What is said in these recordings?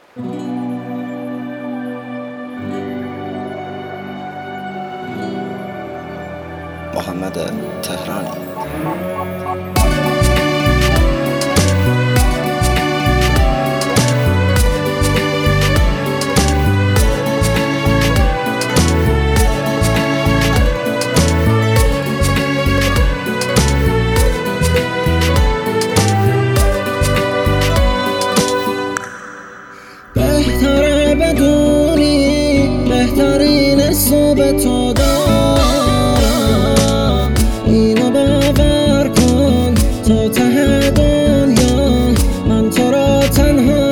محمد تهرانی. بهتره بدونی بهترین صبح تو دارم، اینو باور کن تو ته دنیا من تو را تنها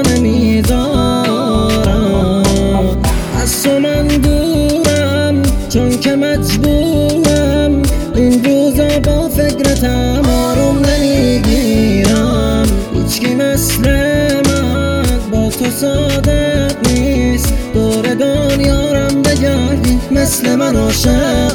نمیدارم. از تو من دورم چون که مجبورم، این روزا با فکرتم آروم نمیگیرم. هیچکی مثل من با تو صادق نیست، دور دنیارم بگردی مثل من عاشق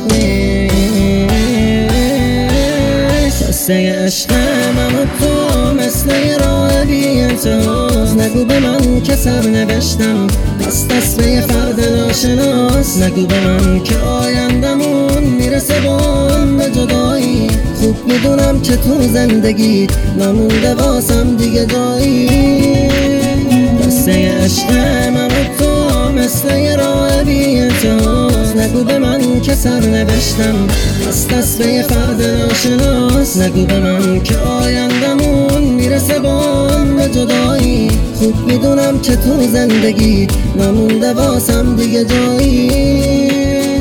نیست. قصه عشق من و تو مثل یه راه بی انتهاست. نگو به من که سر نوشتم دست به یه فرد ناشناس. نگو به من که آیندمون میرسه بام به جدایی. خوب میدونم که تو زندگیت نمونده واسم دیگه جایی. قصه عشق من و تو مثل یه راه بی انتهاست. نگو به من که سر نوشتم دست به یه فرد ناشناس. نگو به من که آیندمون میرسه بام به جدایی. خوب میدونم که تو زندگی نمونده واسم دیگه جایی.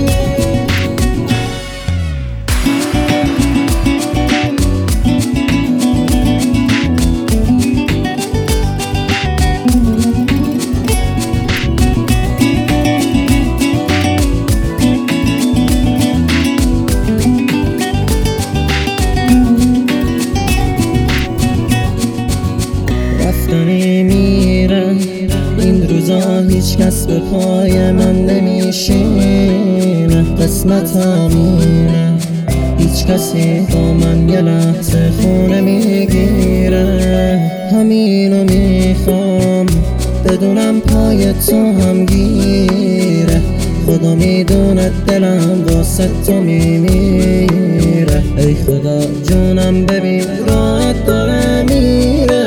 رفتنی میره این روزا هیچ کس به پای من نمیشینه. قسمت میره هیچ کسی با من یه لحظه خونه میگیره. همینو میخوام بدونم پای تو هم گیره. خدا میدونه دلم واسه تو میمیره. ای خدا جونم ببین راحت داره میره.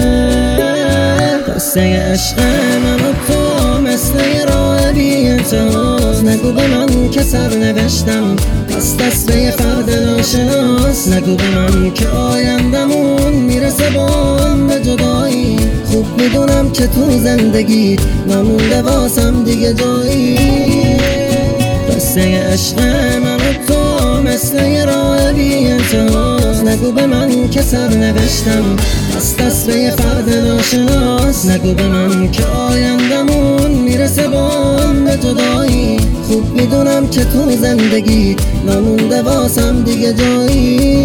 قصه عشق من و تو مثل یه راه بی انتهاست. نگو به من که سر نوشتم دست به یه فرد ناشناس. نگو به من که آیندمون میرسه بام به جدایی. خوب میدونم که تو زندگی نمونده واسم دیگه جایی. قصه عشق من و تو مثل یه راه بی انتهاست. نگو به من که سر نوشتم دست به یه فرد ناشناس. نگو به من که آیندمون میرسه بام به جدایی. خوب میدونم که تو زندگی نمونده واسم دیگه جایی.